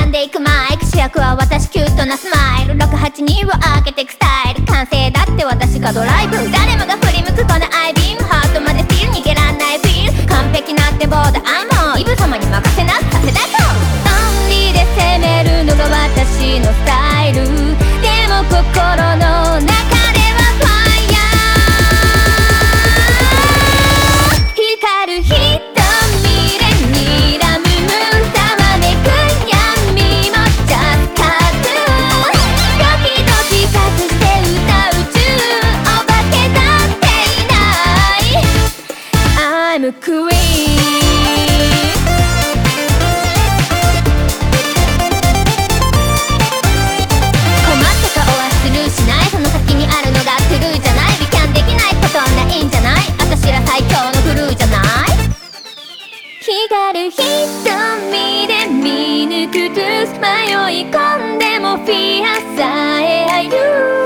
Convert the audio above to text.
んでいくマイク、主役は私キュートなスマイル、682を開けてくスタイル、完成だって私がドライブ、誰もが振り向くこのアイビーム、ハートまでスティール逃げらんないフィール、完璧なってボーダーもイブ様に任せなさせだと、オンリーで攻めるのが私のスタイル、でも心の中ではファイヤー、光る瞳で睨む無様めく闇もジャスカトゥー、時々隠して歌う中、お化けだっていない I'm queen、光る瞳で見抜くトゥース、迷い込んでもフィアさえ歩